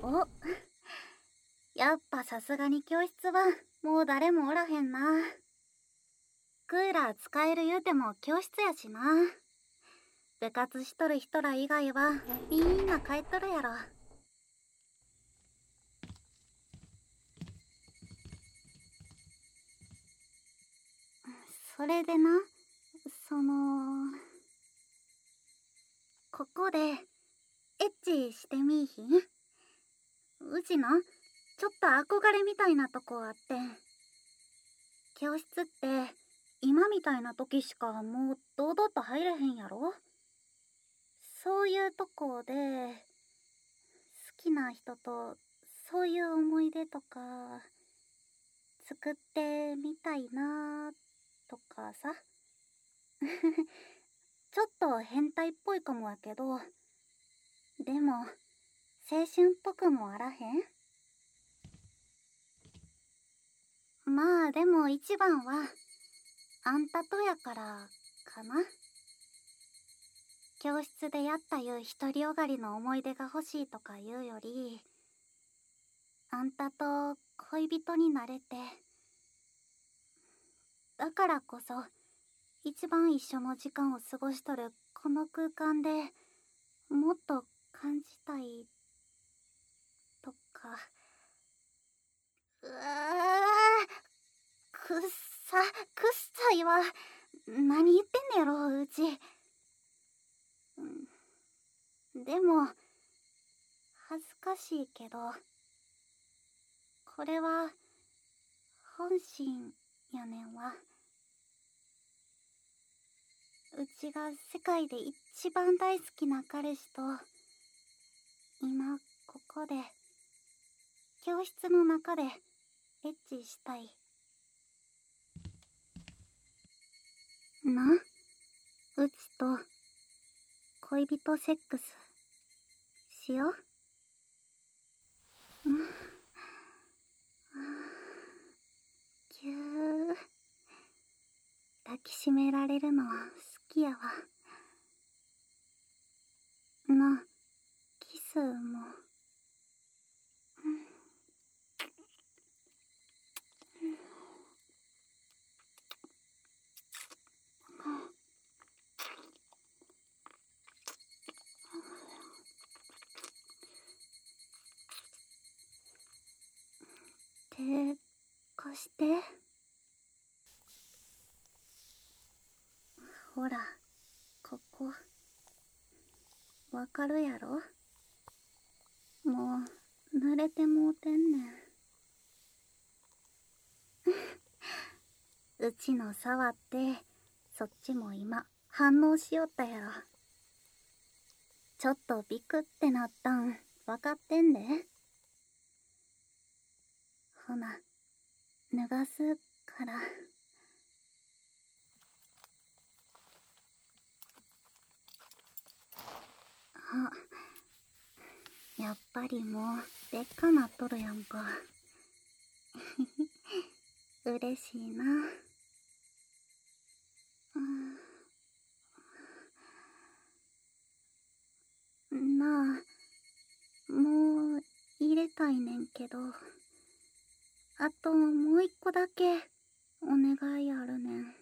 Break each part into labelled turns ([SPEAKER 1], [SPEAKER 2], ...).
[SPEAKER 1] お、やっぱさすがに教室はもう誰もおらへんな。クーラー使える言うても教室やしな。部活しとる人ら以外はみんな帰っとるやろ。それでな、ここでエッチしてみいひん？うちな、ちょっと憧れみたいなとこあってん。教室って今みたいな時しかもう堂々と入れへんやろ？そういうとこで好きな人とそういう思い出とか作ってみたいなとかさ。ちょっと変態っぽいかもやけど、でも青春っぽくもあらへん？まあでも一番はあんたとやからかな。教室でやったいう独りよがりの思い出が欲しいとか言うより、あんたと恋人になれて、だからこそ一番一緒の時間を過ごしとるこの空間でもっと感じたいとか。うわー、くっさいわ。何言ってんねやろうち。でも恥ずかしいけど、これは本心やねんわ。うちが世界で一番大好きな彼氏と今ここで教室の中でエッチしたいな。うちと恋人セックスしよう。ぎゅー、抱きしめられるの好きやわな。キスも。手貸して。ほら、ここわかるやろ？もう濡れてもうてんねん。うちの触ってそっちも今反応しよったやろ。ちょっとビクってなったんわかってんで。ほな、脱がすから。あ、やっぱりもうでっかなっとるやんか。嬉しいな。なあ、もう入れたいねんけど、あともう一個だけお願いあるねん。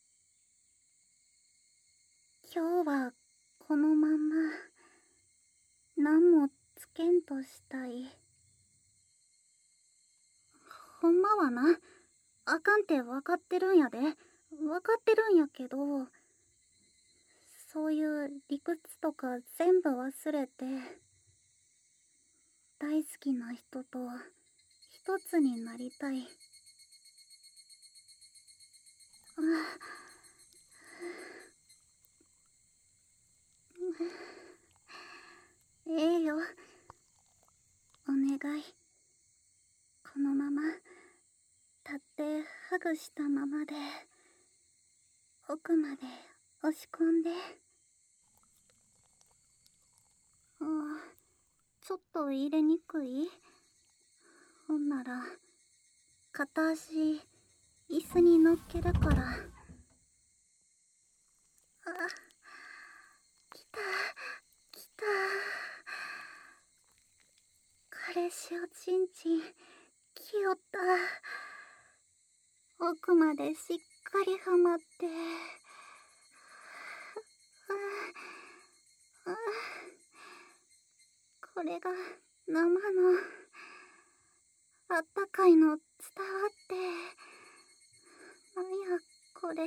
[SPEAKER 1] 今日はこのまま何もつけんとしたい。ほんまはな、あかんて分かってるんやで。分かってるんやけど、そういう理屈とか全部忘れて、大好きな人と一つになりたい。ええよ、お願い。このまま立ってハグしたままで奥まで押し込んで。あ、ちょっと入れにくい？ほんなら片足椅子に乗っけるから。あ、来た来た。彼しおちんちんきよった。奥までしっかりはまって、これが生のあったかいの伝わって、なんやこれ、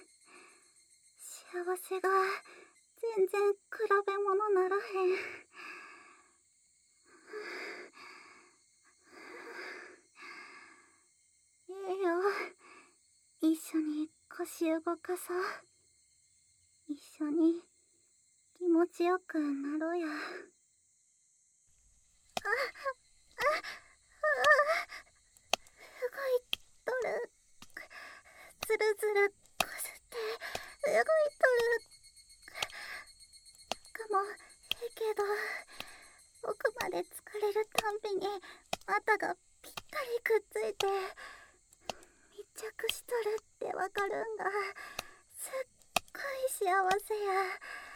[SPEAKER 1] 幸せが全然比べ物ならへん。ええよ、一緒に腰動かそう。一緒に気持ちよくなろうや。動いとる。ずるずるこすって動いとる。かもええけど、奥まで疲れるたんびに股がぴったりくっついて密着しとるってわかるんがすっごい幸せや。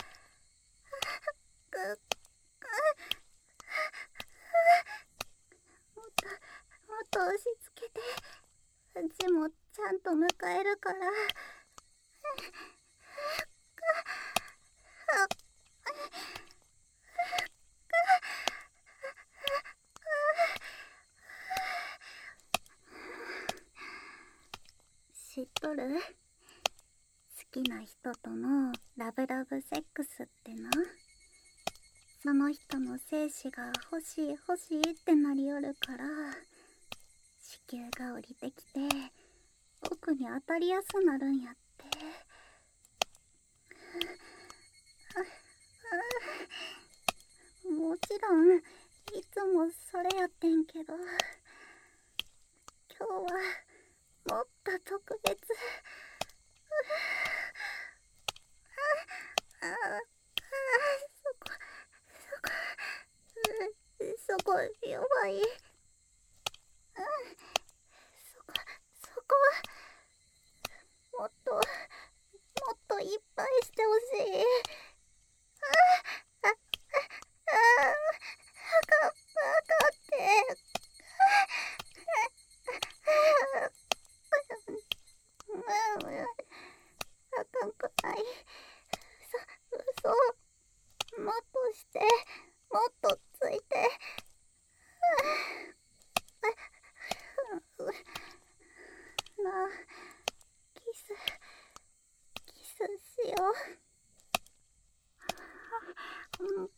[SPEAKER 1] もっと押し付けて、うちもちゃんと迎えるから。知っとる？好きな人とのラブラブセックスってな、その人の精子が欲しい欲しいってなりよるから、子宮が降りてきて奥に当たりやすなるんやって。もちろんいつもそれやってんけど、今日はもっと特別。そこ弱い。そこもっといっぱいしてほしい。あかって。あかんくない。そう、もっとして、もっとついて。なあ、キスしよう。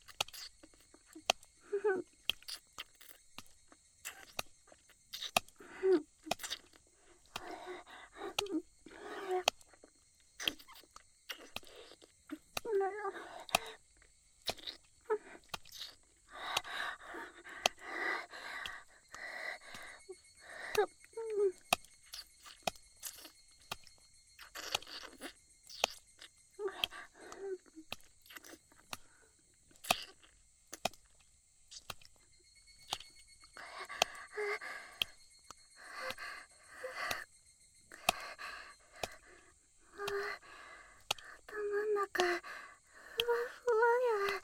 [SPEAKER 1] 頭ん中ふわふわや。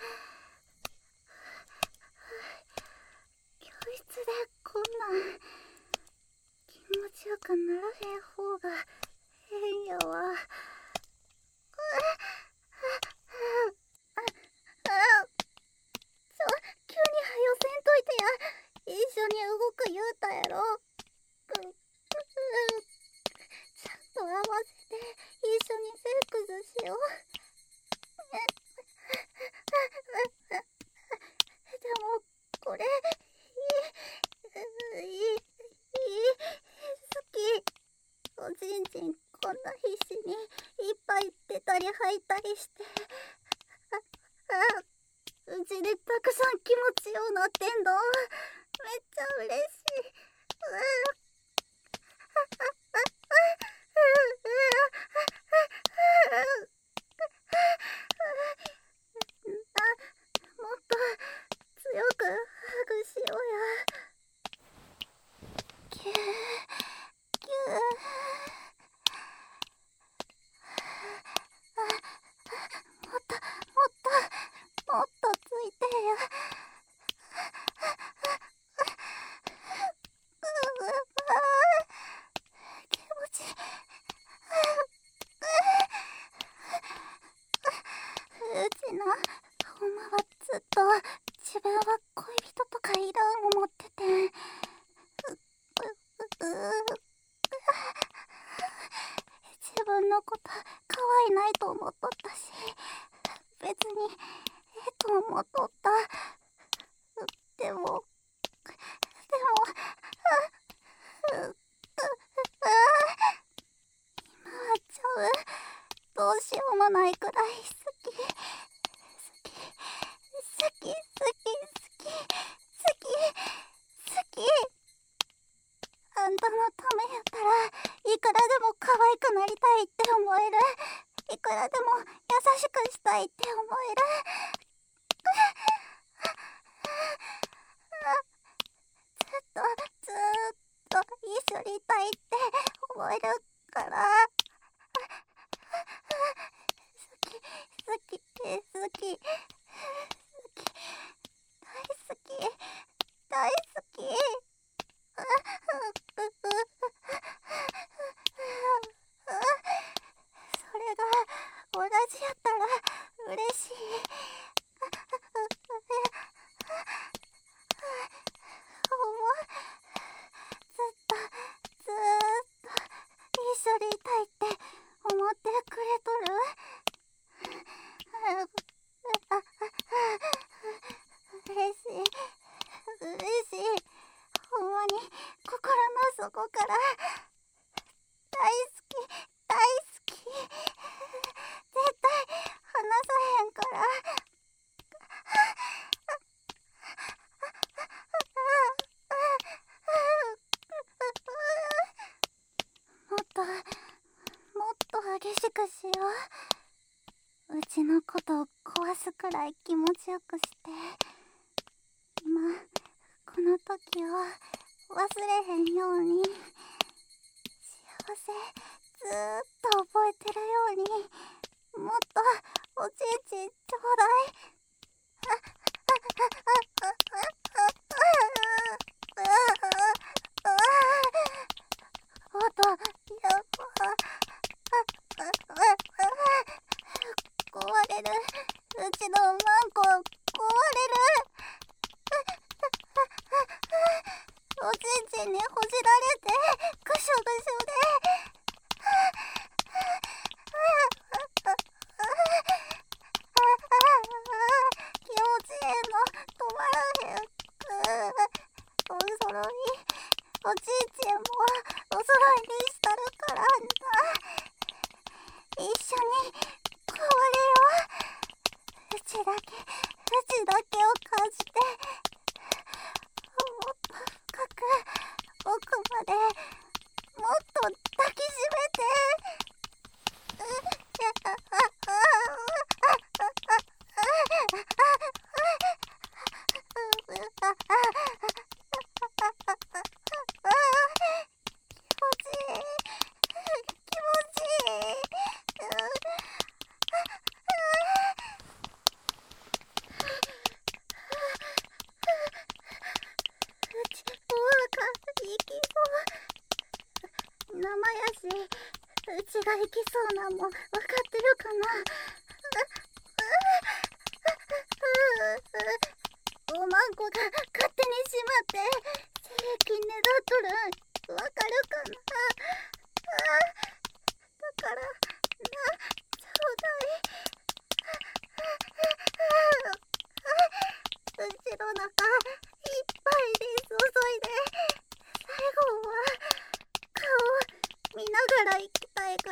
[SPEAKER 1] 教室でこんなん気持ちよくならへん方が変やわ。急にはよせんといてや。一緒に動く言うたやろ。ちゃんと合わせて一緒にセックスしよう。でもこれ好き。おちんちんこんな必死にいっぱい出たり吐いたりして、うちでたくさん気持ちようなってんの。めっちゃ嬉しい。もっと強くハグしようや。キューキュー。もっとついてや。 も取った。でもう今はちゃう。どうしようもないくらい好き。あんたのためやったらいくらでも可愛くなりたいって思える。いくらでも優しくしたいって思える。ずっと一緒にいたいって思えるから。好き大好き大好き。それが同じやったら嬉しい。ずっと一緒にいたいって思ってくれとる。嬉しい。ほんまに心の底から大好き。絶対離さへんから。もっと激しくしよう。うちのことを壊すくらい気持ちよくして、今この時を忘れへんように、幸せずーっと覚えてるように、もっとおちんちんちょうだい。音やっぱ壊れる。うちのマンコ壊れる。おちんちんにほじられてぐしょぐしょで気持ちええの止まらへん。おそろいおちんちんもおそろいにしたるからな。一緒に壊れよう。うちだけを感じて、もっと深く奥までもっと抱きしめて。気持ちいい。うちいきそう。生やし、うちがいきそうなんも分かってるかな。おまんこが勝手にしまって精液ねだっとるん分かるかな。だからな、ちょうだい。うちの中いっぱいに注いで、最後は顔見ながら行きたいから。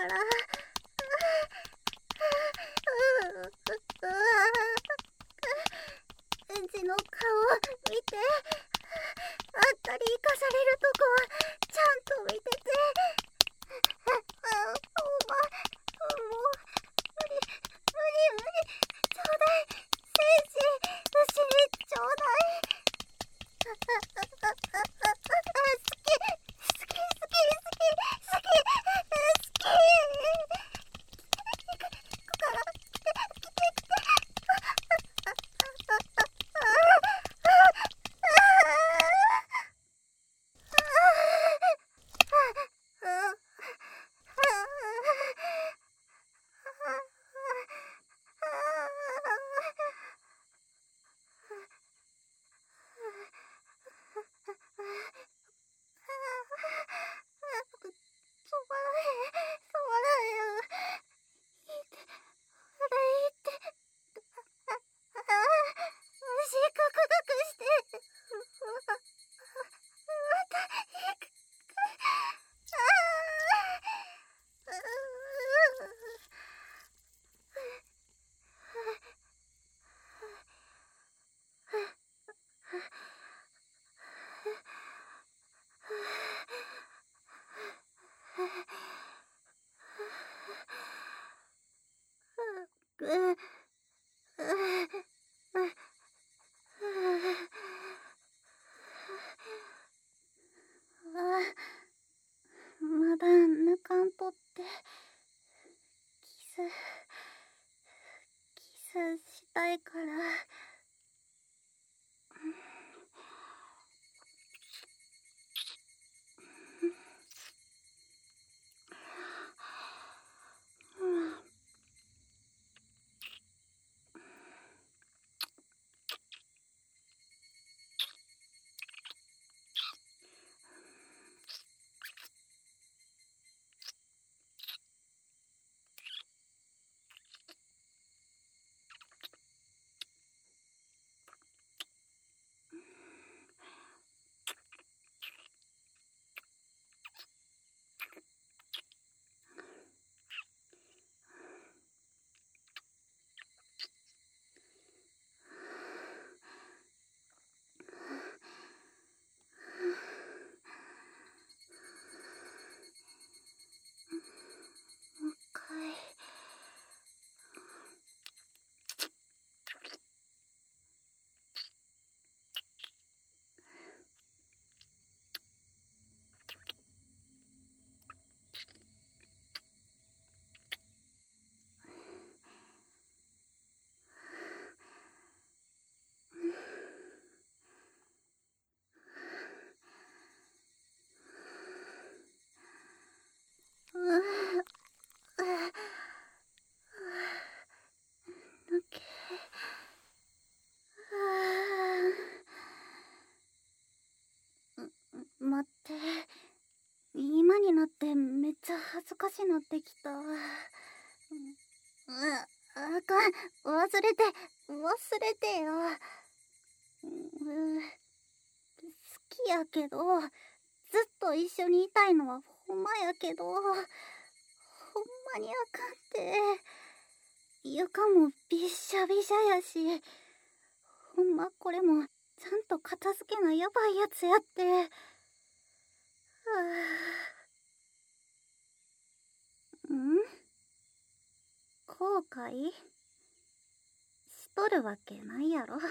[SPEAKER 1] うちの顔見て。 たいから。もう一回。抜け。待って、今になってめっちゃ恥ずかしなってきた。あかん、忘れてよ。好きやけど、ずっと一緒にいたいのはほんまやけど、ほんまにあかんて。床もびっしゃびしゃやし、ほんまこれもちゃんと片付けなやばいやつやって。後悔しとるわけないやろ。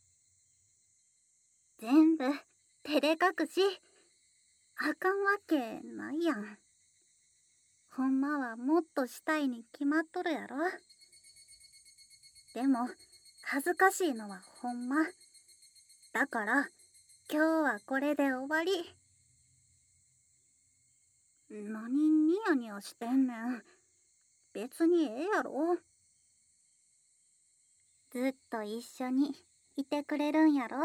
[SPEAKER 1] 全部照れ隠し。あかんわけないやん。ほんまはもっとしたいに決まっとるやろ。でも恥ずかしいのはほんま。だから今日はこれで終わり。何ニヤニヤしてんねん。別にええやろ。ずっと一緒にいてくれるんやろ。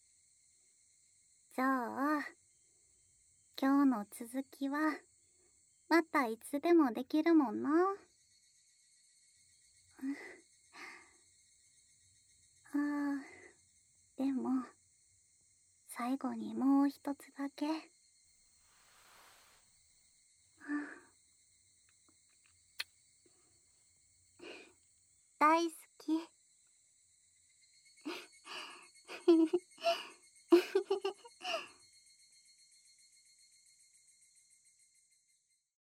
[SPEAKER 1] じゃあ今日の続きはまたいつでもできるもんな。でも最後にもう一つだけ。大好き。